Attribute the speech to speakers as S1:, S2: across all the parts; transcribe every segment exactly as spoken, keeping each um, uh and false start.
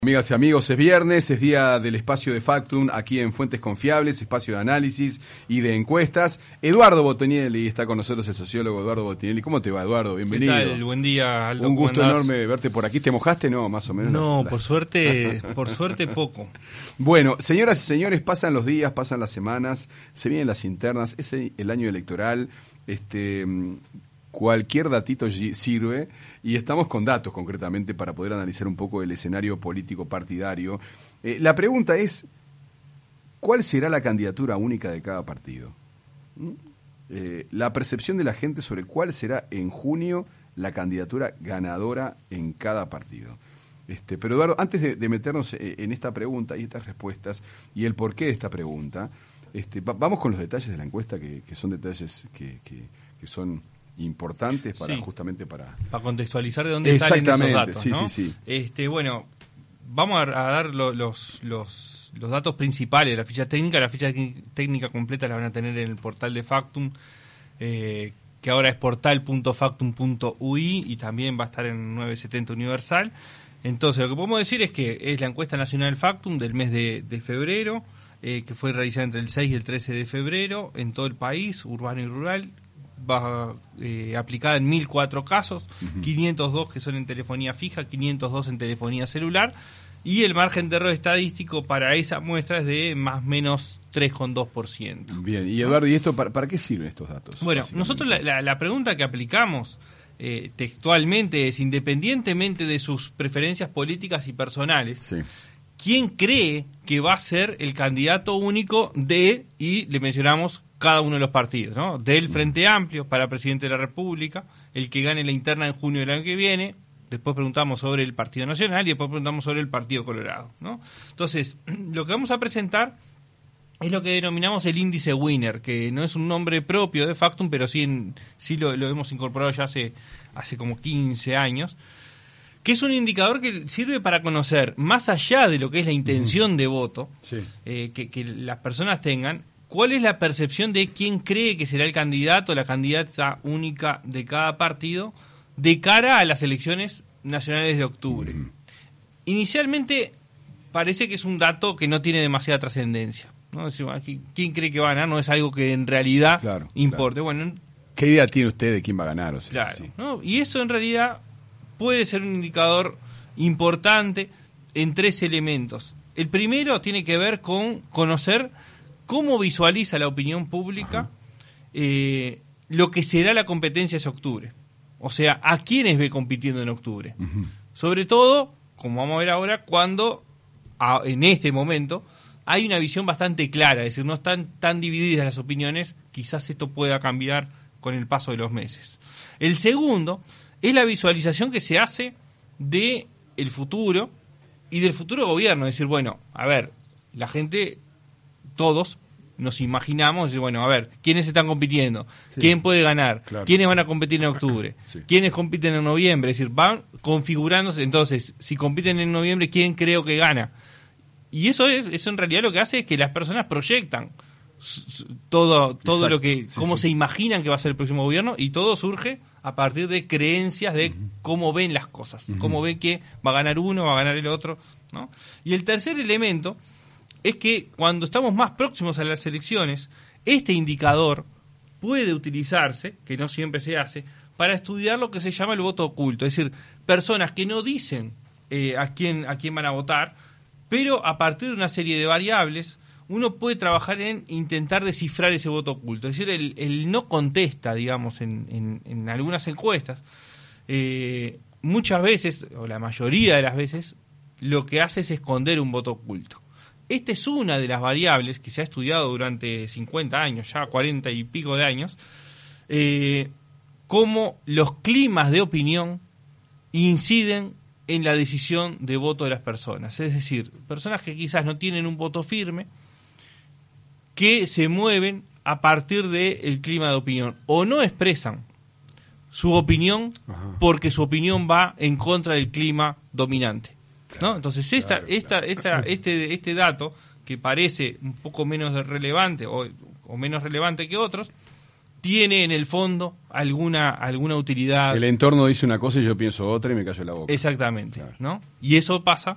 S1: Amigas y amigos, es viernes, es día del espacio de Factum, aquí en Fuentes Confiables, espacio de análisis y de encuestas. Eduardo Botonielli está con nosotros, el sociólogo Eduardo Botonielli. ¿Cómo te va, Eduardo? Bienvenido.
S2: ¿Qué tal? Buen día, Aldo.
S1: Un gusto enorme verte por aquí. ¿Te mojaste? No, más o menos.
S2: No,
S1: las, las...
S2: por suerte, por suerte poco.
S1: Bueno, señoras y señores, pasan los días, pasan las semanas, se vienen las internas, es el año electoral, este... cualquier datito sirve y estamos con datos concretamente para poder analizar un poco el escenario político partidario. Eh, la pregunta es, ¿cuál será la candidatura única de cada partido? ¿Mm? Eh, la percepción de la gente sobre cuál será en junio la candidatura ganadora en cada partido. Este, pero Eduardo, antes de, de meternos en esta pregunta y estas respuestas y el porqué de esta pregunta, este, va, vamos con los detalles de la encuesta que, que son detalles que, que, que son importantes para
S2: sí.
S1: justamente para
S2: para contextualizar de dónde salen esos datos,
S1: sí,
S2: ¿no?
S1: sí, sí.
S2: Este, bueno, vamos a, a dar lo, los, los los datos principales de la ficha técnica. La ficha técnica completa la van a tener en el portal de Factum, eh, que ahora es portal punto factum punto u i y también va a estar en novecientos setenta Universal. Entonces, lo que podemos decir es que es la encuesta nacional Factum del mes de, de febrero, eh, que fue realizada entre el seis y el trece de febrero en todo el país, urbano y rural. Va eh, aplicada en mil cuatro casos, uh-huh. quinientos dos que son en telefonía fija, quinientos dos en telefonía celular, y el margen de error estadístico para esa muestra es de más o menos tres coma dos por ciento.
S1: Bien, y Eduardo, ¿y esto para, para qué sirven estos datos?
S2: Bueno, nosotros la, la, la pregunta que aplicamos eh, textualmente es, independientemente de sus preferencias políticas y personales, sí. ¿quién cree que va a ser el candidato único de, y le mencionamos cada uno de los partidos, ¿no? Del Frente Amplio para presidente de la República, el que gane la interna en junio del año que viene, después preguntamos sobre el Partido Nacional y después preguntamos sobre el Partido Colorado, ¿no? Entonces, lo que vamos a presentar es lo que denominamos el índice Winner, que no es un nombre propio de Factum, pero sí, en, sí lo, lo hemos incorporado ya hace, hace como quince años, que es un indicador que sirve para conocer, más allá de lo que es la intención de voto, sí. eh, que, que las personas tengan, ¿cuál es la percepción de quién cree que será el candidato o la candidata única de cada partido de cara a las elecciones nacionales de octubre? Uh-huh. Inicialmente parece que es un dato que no tiene demasiada trascendencia, ¿no? ¿Quién cree que va a ganar? No es algo que en realidad claro, importe. Claro. Bueno,
S1: ¿qué idea tiene usted de quién va a ganar? O sea,
S2: claro,
S1: sí.
S2: ¿no? Y eso en realidad puede ser un indicador importante en tres elementos. El primero tiene que ver con conocer cómo visualiza la opinión pública eh, lo que será la competencia ese octubre. O sea, a quiénes ve compitiendo en octubre. Uh-huh. Sobre todo, como vamos a ver ahora, cuando a, en este momento hay una visión bastante clara, es decir, no están tan divididas las opiniones, quizás esto pueda cambiar con el paso de los meses. El segundo es la visualización que se hace de el futuro y del futuro gobierno. Es decir, bueno, a ver, la gente... todos nos imaginamos, bueno, a ver, ¿quiénes están compitiendo? Sí. ¿Quién puede ganar? Claro. ¿Quiénes van a competir en octubre? Sí. ¿Quiénes compiten en noviembre? Es decir, van configurándose. Entonces, si compiten en noviembre, ¿quién creo que gana? Y eso es eso en realidad lo que hace es que las personas proyectan todo todo lo que, sí, cómo sí. se imaginan que va a ser el próximo gobierno, y todo surge a partir de creencias de uh-huh. cómo ven las cosas, uh-huh. cómo ven que va a ganar uno, va a ganar el otro, ¿no? Y el tercer elemento es que cuando estamos más próximos a las elecciones, este indicador puede utilizarse, que no siempre se hace, para estudiar lo que se llama el voto oculto. Es decir, personas que no dicen eh, a quién a quién van a votar, pero a partir de una serie de variables, uno puede trabajar en intentar descifrar ese voto oculto. Es decir, el, el no contesta, digamos, en, en, en algunas encuestas, eh, muchas veces, o la mayoría de las veces, lo que hace es esconder un voto oculto. Esta es una de las variables que se ha estudiado durante cincuenta años, ya cuarenta y pico de años, eh, cómo los climas de opinión inciden en la decisión de voto de las personas. Es decir, personas que quizás no tienen un voto firme, que se mueven a partir del clima de opinión, o no expresan su opinión Ajá. porque su opinión va en contra del clima dominante, ¿no? Entonces esta, claro, esta, claro. esta, este, este dato, que parece un poco menos relevante o, o menos relevante que otros, tiene en el fondo alguna alguna utilidad.
S1: El entorno dice una cosa y yo pienso otra y me callo la boca.
S2: Exactamente,
S1: claro.
S2: ¿no? Y eso pasa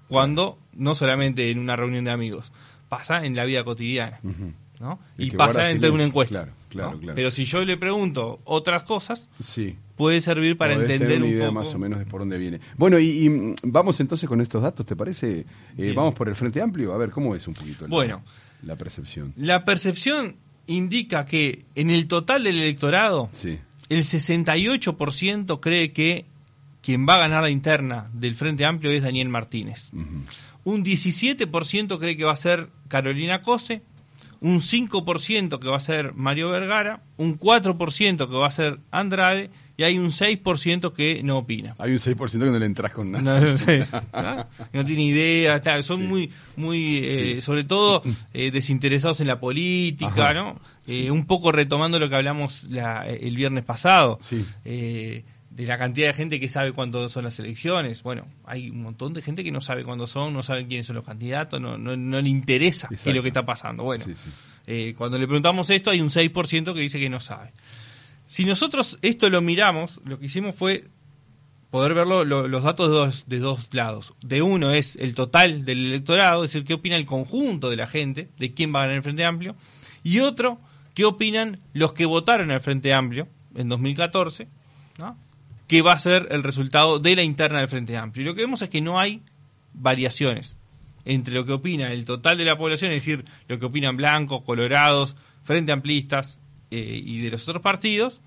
S2: cuando no solamente en una reunión de amigos, pasa en la vida cotidiana, uh-huh. ¿no? Y pasa entre una encuesta.
S1: Claro, claro,
S2: ¿no?
S1: claro.
S2: Pero si yo le pregunto otras cosas,
S1: sí.
S2: puede servir para
S1: Podés
S2: entender
S1: tener una
S2: un
S1: idea
S2: poco
S1: más o menos de por dónde viene. Bueno, y, y vamos entonces con estos datos, ¿te parece? Eh, vamos por el Frente Amplio, a ver cómo es un poquito la,
S2: bueno,
S1: la percepción.
S2: La percepción indica que en el total del electorado,
S1: sí.
S2: el sesenta y ocho por ciento cree que quien va a ganar la interna del Frente Amplio es Daniel Martínez. Uh-huh. Un diecisiete por ciento cree que va a ser Carolina Cose, un cinco por ciento que va a ser Mario Vergara, un cuatro por ciento que va a ser Andrade, y hay un seis por ciento que no opina.
S1: Hay un seis por ciento que no le entras con nada.
S2: No, no, sé, ¿no? no tiene idea, está, son sí. muy, muy eh, sí. sobre todo, eh, desinteresados en la política, Ajá. ¿no? Eh, sí. Un poco retomando lo que hablamos la, el viernes pasado.
S1: Sí.
S2: Eh, de la cantidad de gente que sabe cuándo son las elecciones. Bueno, hay un montón de gente que no sabe cuándo son, no sabe quiénes son los candidatos, no, no, no le interesa Exacto. qué es lo que está pasando. Bueno, sí, sí. Eh, cuando le preguntamos esto hay un seis por ciento que dice que no sabe. Si nosotros esto lo miramos, lo que hicimos fue poder ver lo, lo, los datos de dos, de dos lados. De uno es el total del electorado, es decir, qué opina el conjunto de la gente, de quién va a ganar el Frente Amplio, y otro, qué opinan los que votaron al Frente Amplio en dos mil catorce, ¿no? Que va a ser el resultado de la interna del Frente Amplio. Y lo que vemos es que no hay variaciones entre lo que opina el total de la población, es decir, lo que opinan blancos, colorados, frente amplistas eh, y de los otros partidos,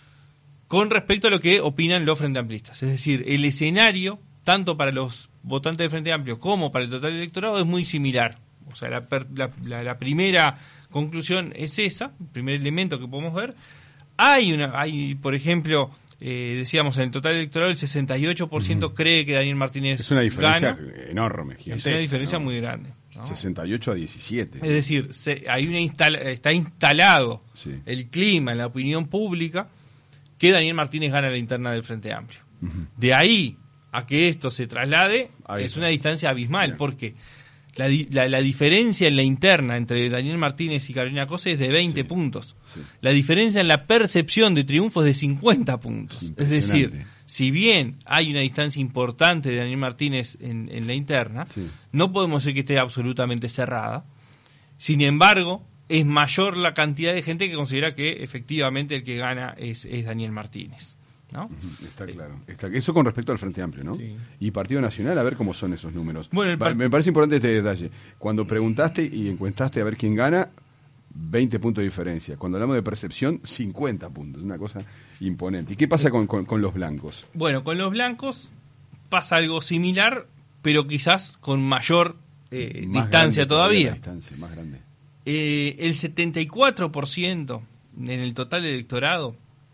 S2: con respecto a lo que opinan los frente amplistas. Es decir, el escenario, tanto para los votantes del Frente Amplio como para el total del electorado, es muy similar. O sea, la, la, la, la primera conclusión es esa, el primer elemento que podemos ver. Hay, una, hay por ejemplo... Eh, decíamos, en el total electoral el sesenta y ocho por ciento uh-huh. cree que Daniel Martínez
S1: es una diferencia
S2: gana.
S1: enorme, gigantesca,
S2: es una diferencia
S1: ¿no?
S2: muy grande, ¿no?
S1: sesenta y ocho a diecisiete.
S2: Es decir, se, hay una instala, está instalado
S1: sí.
S2: el clima en la opinión pública que Daniel Martínez gana la interna del Frente Amplio. Uh-huh. De ahí a que esto se traslade ahí es está. Una distancia abismal. Bien. Porque la, la, la diferencia en la interna entre Daniel Martínez y Carolina Cose es de veinte sí, puntos. Sí. La diferencia en la percepción de triunfo es de cincuenta puntos. Es decir, si bien hay una distancia importante de Daniel Martínez en, en la interna, sí. no podemos decir que esté absolutamente cerrada. Sin embargo, es mayor la cantidad de gente que considera que efectivamente el que gana es, es Daniel Martínez, ¿no?
S1: Está claro. Está, eso con respecto al Frente Amplio, ¿no?
S2: Sí.
S1: Y Partido Nacional, a ver cómo son esos números.
S2: Bueno, el part...
S1: Me parece importante este detalle. Cuando preguntaste y encuestaste a ver quién gana, veinte puntos de diferencia. Cuando hablamos de percepción, cincuenta puntos. Una cosa imponente. ¿Y qué pasa con, con, con los blancos?
S2: Bueno, con los blancos pasa algo similar, pero quizás con mayor eh, distancia todavía.
S1: Distancia, más grande.
S2: Eh, el setenta y cuatro por ciento en el total electorado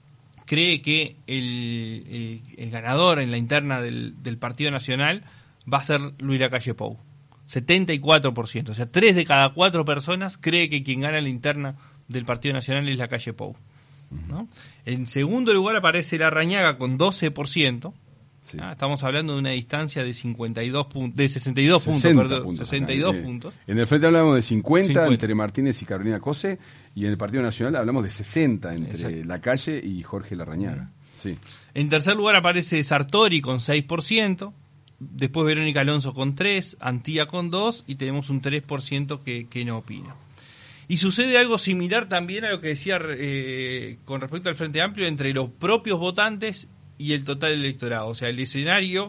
S2: cree que el, el, el ganador en la interna del, del Partido Nacional va a ser Luis Lacalle Pou. setenta y cuatro por ciento. O sea, tres de cada cuatro personas cree que quien gana la interna del Partido Nacional es Lacalle Pou, ¿no? En segundo lugar aparece Larrañaga con doce por ciento. Sí. Ah, estamos hablando de una distancia de cincuenta y dos puntos, de sesenta y dos puntos, perdón,
S1: puntos,
S2: sesenta y dos
S1: eh,
S2: puntos.
S1: En el Frente hablamos de cincuenta, cincuenta entre Martínez y Carolina Cose, y en el Partido Nacional hablamos de sesenta entre Exacto. Lacalle y Jorge Larrañaga. Sí.
S2: En tercer lugar aparece Sartori con seis por ciento, después Verónica Alonso con tres, Antía con dos, y tenemos un tres por ciento que, que no opina. Y sucede algo similar también a lo que decía eh, con respecto al Frente Amplio entre los propios votantes y el total electorado. O sea, el escenario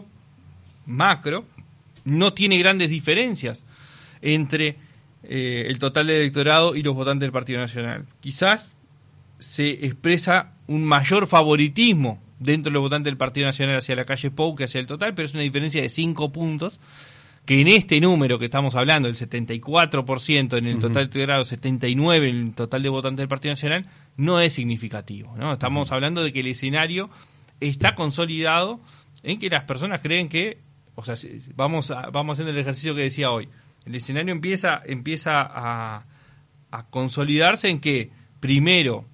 S2: macro no tiene grandes diferencias entre eh, el total del electorado y los votantes del Partido Nacional. Quizás se expresa un mayor favoritismo dentro de los votantes del Partido Nacional hacia Lacalle Pou que hacia el total, pero es una diferencia de cinco puntos que en este número que estamos hablando, el setenta y cuatro por ciento en el total electorado, setenta y nueve por ciento en el total de votantes del Partido Nacional, no es significativo, ¿no? Estamos uh-huh. hablando de que el escenario está consolidado en que las personas creen que, o sea, vamos a, vamos haciendo el ejercicio que decía hoy, el escenario empieza empieza a, a consolidarse en que primero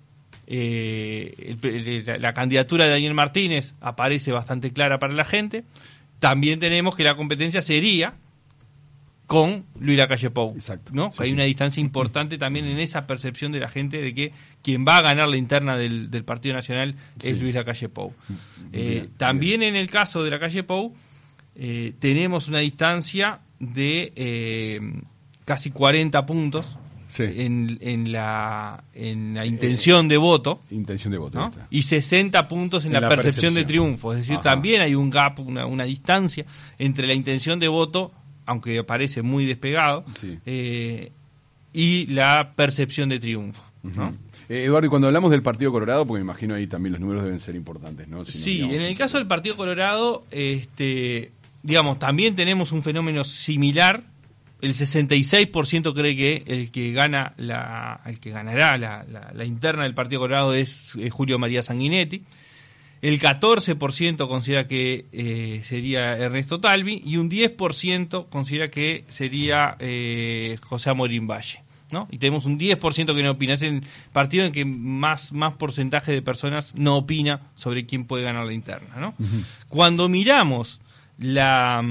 S2: eh, el, la, la candidatura de Daniel Martínez aparece bastante clara para la gente. También tenemos que la competencia sería con Luis Lacalle Pou,
S1: Exacto.
S2: ¿no?
S1: Sí,
S2: hay
S1: sí.
S2: una distancia importante también en esa percepción de la gente de que quien va a ganar la interna del, del Partido Nacional sí. es Luis Lacalle Pou. Eh, bien, también bien. En el caso de Lacalle Pou eh, tenemos una distancia de eh, casi cuarenta puntos sí. en, en, la, en la intención eh, de voto.
S1: Intención de voto.
S2: ¿No? Y sesenta puntos en, en la, la percepción, percepción de triunfo. Es decir, Ajá. también hay un gap, una, una distancia entre la intención de voto, aunque parece muy despegado, sí. eh, y la percepción de triunfo. ¿no?
S1: Uh-huh. Eh, Eduardo, y cuando hablamos del Partido Colorado, porque me imagino ahí también los números deben ser importantes, ¿no? Si
S2: sí,
S1: no,
S2: en el caso del Partido Colorado, este, digamos, también tenemos un fenómeno similar. El sesenta y seis por ciento cree que el que gana la, el que ganará la, la, la interna del Partido Colorado es, es Julio María Sanguinetti. El catorce por ciento considera que eh, sería Ernesto Talvi y un diez por ciento considera que sería eh, José Amorín Valle, ¿no? Y tenemos un diez por ciento que no opina. Es el partido en que más, más porcentaje de personas no opina sobre quién puede ganar la interna, ¿no? Uh-huh. Cuando miramos la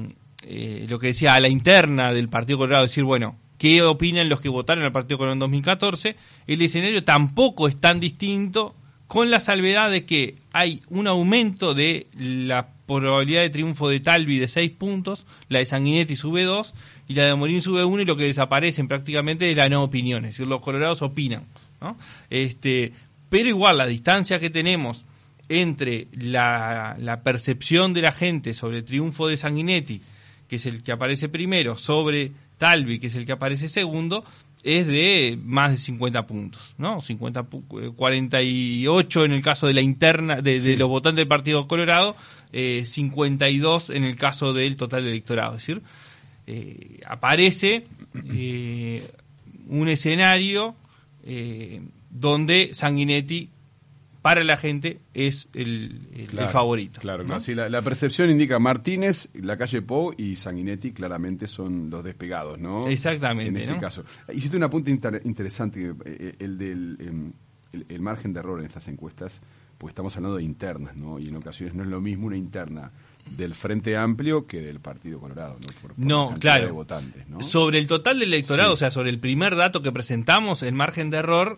S2: eh, lo que decía a la interna del Partido Colorado, decir, bueno, ¿qué opinan los que votaron al Partido Colorado en dos mil catorce? El escenario tampoco es tan distinto, con la salvedad de que hay un aumento de la probabilidad de triunfo de Talvi de seis puntos, la de Sanguinetti sube dos y la de Amorín sube uno, y lo que desaparecen prácticamente es la no opinión, es decir, los colorados opinan, ¿no? Este, pero igual la distancia que tenemos entre la, la percepción de la gente sobre el triunfo de Sanguinetti, que es el que aparece primero, sobre Talvi, que es el que aparece segundo, es de más de cincuenta puntos, ¿no? cincuenta, cuarenta y ocho en el caso de la interna de, sí. de los votantes del Partido Colorado, eh, cincuenta y dos en el caso del total del electorado. Es decir, eh, aparece eh, un escenario eh, donde Sanguinetti para la gente es el, el,
S1: claro,
S2: el favorito.
S1: Claro,
S2: ¿no?
S1: claro. Sí, la, la percepción indica Martínez, la calle Pou y Sanguinetti claramente son los despegados, ¿no?
S2: Exactamente.
S1: En este
S2: ¿no?
S1: caso. Hiciste un apunte inter- interesante, eh, el del eh, el, el margen de error en estas encuestas, porque estamos hablando de internas, ¿no? Y en ocasiones no es lo mismo una interna del Frente Amplio que del Partido Colorado, ¿no? Por, por
S2: no, claro.
S1: De votantes, ¿no?
S2: Sobre el total del electorado, sí. o sea, sobre el primer dato que presentamos, el margen de error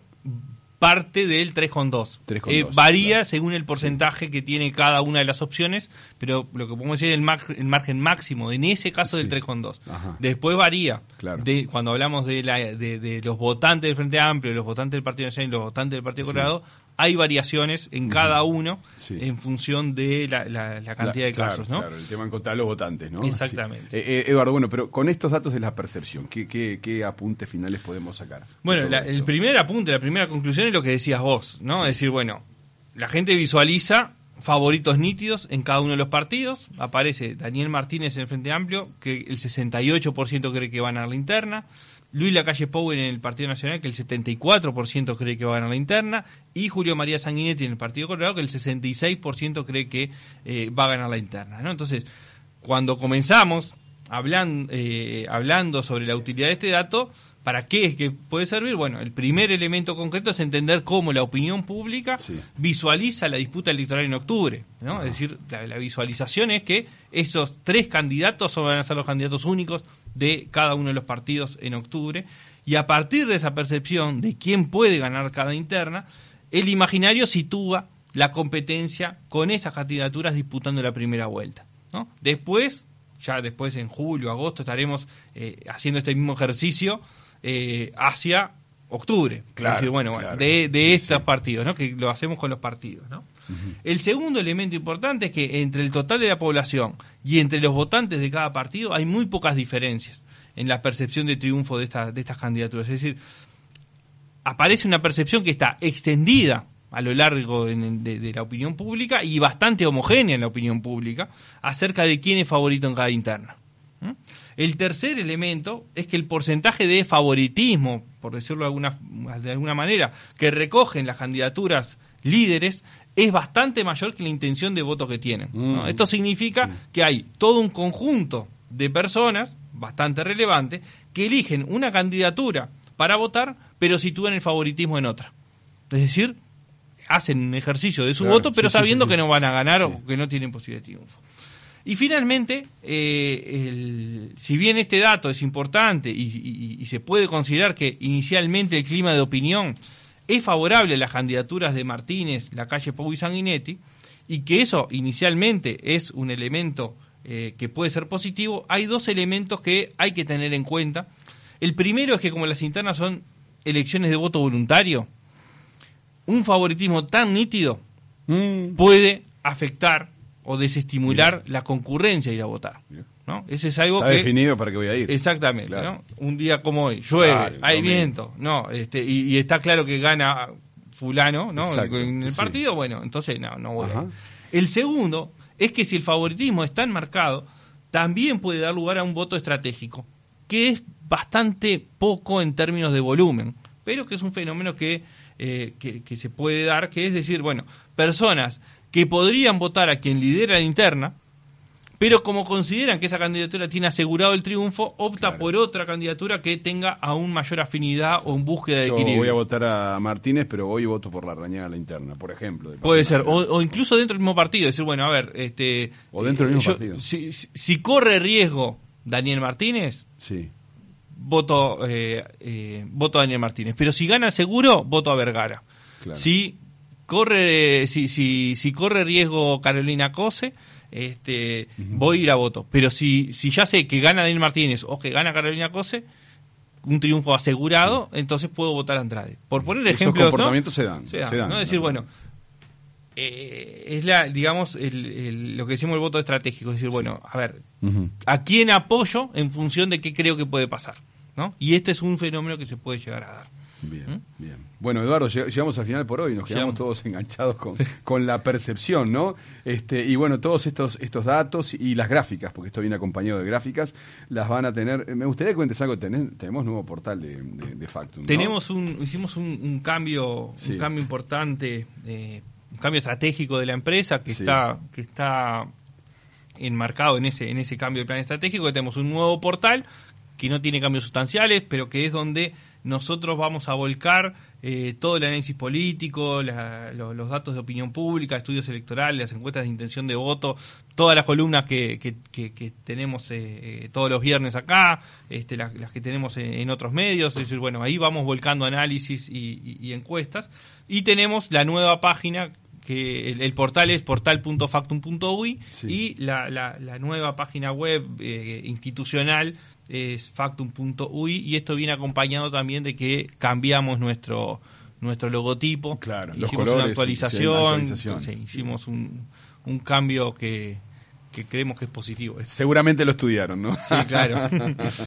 S2: parte del tres coma dos. Eh, varía claro. según el porcentaje sí. que tiene cada una de las opciones, pero lo que podemos decir es el, mar, el margen máximo, en ese caso sí. del tres coma dos. Después varía. Claro. De, cuando hablamos de, la, de, de los votantes del Frente Amplio, de los votantes del Partido Nacional y los votantes del Partido sí. Colorado, hay variaciones en uh-huh. cada uno sí. en función de la, la, la cantidad la, de casos,
S1: claro,
S2: ¿no?
S1: Claro, el tema encontrar los votantes, ¿no?
S2: Exactamente.
S1: Sí. Eh, eh, Eduardo, bueno, pero con estos datos de la percepción, ¿qué, qué, qué apuntes finales podemos sacar?
S2: Bueno, la, el primer apunte, la primera conclusión es lo que decías vos, ¿no? Sí. Es decir, bueno, la gente visualiza favoritos nítidos en cada uno de los partidos. Aparece Daniel Martínez en el Frente Amplio, que el sesenta y ocho por ciento cree que va a ganar la interna. Luis Lacalle Pou en el Partido Nacional, que el setenta y cuatro por ciento cree que va a ganar la interna, y Julio María Sanguinetti en el Partido Colorado, que el sesenta y seis por ciento cree que eh, va a ganar la interna, ¿no? Entonces, cuando comenzamos hablan, eh, hablando sobre la utilidad de este dato, ¿para qué es que puede servir? Bueno, el primer elemento concreto es entender cómo la opinión pública sí. visualiza la disputa electoral en octubre, ¿no? Ah. Es decir, la, la visualización es que esos tres candidatos van a ser los candidatos únicos de cada uno de los partidos en octubre, y a partir de esa percepción de quién puede ganar cada interna, el imaginario sitúa la competencia con esas candidaturas disputando la primera vuelta, ¿no? Después, ya después en julio, agosto, estaremos eh, haciendo este mismo ejercicio eh, hacia octubre. Claro, es decir, bueno, claro. bueno de, de sí, estos sí. partidos, ¿no? Que lo hacemos con los partidos, ¿no? Uh-huh. El segundo elemento importante es que entre el total de la población y entre los votantes de cada partido hay muy pocas diferencias en la percepción de triunfo de, esta, de estas candidaturas. Es decir, aparece una percepción que está extendida a lo largo de, de, de la opinión pública y bastante homogénea en la opinión pública acerca de quién es favorito en cada interna. ¿Mm? El tercer elemento es que el porcentaje de favoritismo, por decirlo de alguna, de alguna manera, que recogen las candidaturas líderes es bastante mayor que la intención de voto que tienen, ¿no? Mm. Esto significa mm. que hay todo un conjunto de personas bastante relevante que eligen una candidatura para votar, pero sitúan el favoritismo en otra. Es decir, hacen un ejercicio de su claro, voto, pero sí, sabiendo sí, sí, que no van a ganar sí. o que no tienen posibilidad de triunfo. Y finalmente, eh, el, si bien este dato es importante y, y, y se puede considerar que inicialmente el clima de opinión es favorable a las candidaturas de Martínez, Lacalle Pou y Sanguinetti, y que eso inicialmente es un elemento eh, que puede ser positivo, hay dos elementos que hay que tener en cuenta. El primero es que como las internas son elecciones de voto voluntario, un favoritismo tan nítido mm. puede afectar o desestimular Bien. la concurrencia a ir a votar, ¿no? Ese es algo
S1: Está
S2: que
S1: definido para qué voy a ir.
S2: Exactamente,
S1: claro.
S2: ¿no? Un día como hoy, llueve, claro, hay domingo. viento, no, este, y, y está claro que gana fulano, ¿no? Exacto, en el partido, sí. bueno, entonces no, no voy Ajá. a ir. El segundo es que si el favoritismo está enmarcado, también puede dar lugar a un voto estratégico, que es bastante poco en términos de volumen, pero que es un fenómeno que, eh, que, que se puede dar, que es decir, bueno, personas que podrían votar a quien lidera la interna, pero como consideran que esa candidatura tiene asegurado el triunfo, opta claro. por otra candidatura que tenga aún mayor afinidad o en búsqueda de
S1: Yo
S2: equilibrio.
S1: Voy a votar a Martínez, pero hoy voto por la Rañaga la interna, por ejemplo.
S2: Puede ser, o, o incluso dentro del mismo partido, decir, bueno, a ver, este,
S1: o dentro del mismo
S2: yo,
S1: partido.
S2: Si, si, si corre riesgo Daniel Martínez,
S1: sí.
S2: voto, eh, eh, voto a Daniel Martínez, pero si gana seguro, voto a Vergara. Claro. Si corre, si, si, si corre riesgo Carolina Cose, este, uh-huh. voy a ir a voto. Pero si, si ya sé que gana Daniel Martínez o que gana Carolina Cose, un triunfo asegurado, sí. entonces puedo votar a Andrade. Por poner ejemplos,
S1: Esos comportamientos
S2: ¿no?
S1: se dan.
S2: Se dan,
S1: se dan
S2: ¿no? Es decir, bueno, eh, es la, digamos, el, el, lo que decimos el voto estratégico. Es decir, sí. bueno, a ver, uh-huh. ¿a quién apoyo en función de qué creo que puede pasar? ¿No? Y este es un fenómeno que se puede llegar a dar.
S1: Bien, ¿Mm? bien. Bueno, Eduardo, llegamos al final por hoy, nos quedamos llegamos. todos enganchados con, con la percepción, ¿no? Este, y bueno, todos estos estos datos y las gráficas, porque esto viene acompañado de gráficas, las van a tener. Me gustaría que cuentes algo, tenés, tenemos nuevo portal de, de, de Factum, ¿no?
S2: Tenemos un, hicimos un, un cambio, sí. un cambio importante, eh, un cambio estratégico de la empresa que sí. está, que está enmarcado en ese, en ese cambio de plan estratégico, que tenemos un nuevo portal que no tiene cambios sustanciales, pero que es donde nosotros vamos a volcar eh, todo el análisis político, la, lo, los datos de opinión pública, estudios electorales, las encuestas de intención de voto, todas las columnas que, que, que, que tenemos eh, eh, todos los viernes acá, este, las, las que tenemos en, en otros medios. Es decir, bueno, ahí vamos volcando análisis y, y, y encuestas. Y tenemos la nueva página, que el, el portal es portal punto factum punto uy, sí. y la, la, la nueva página web eh, institucional es factum punto uy, y esto viene acompañado también de que cambiamos nuestro nuestro logotipo,
S1: claro,
S2: hicimos
S1: los colores,
S2: una actualización,
S1: sí, actualización.
S2: Sí, hicimos un, un cambio que, que creemos que es positivo.
S1: Seguramente lo estudiaron, ¿no?
S2: Sí, claro.